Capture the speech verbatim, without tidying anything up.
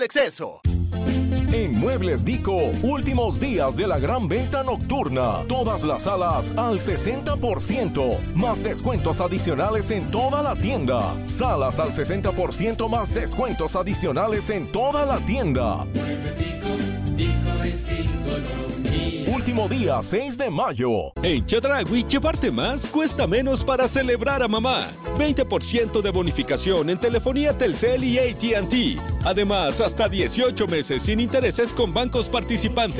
de exceso. En Muebles Dico, últimos días de la gran venta nocturna. Todas las salas al sesenta por ciento, más descuentos adicionales en toda la tienda. Salas al sesenta por ciento más descuentos adicionales en toda la tienda. Muebles Dico, Dico es economía. Último día, seis de mayo. En Chedraui, llevarte más cuesta menos para celebrar a mamá. veinte por ciento de bonificación en telefonía Telcel y A T and T. Además, hasta dieciocho meses sin intereses con bancos participantes.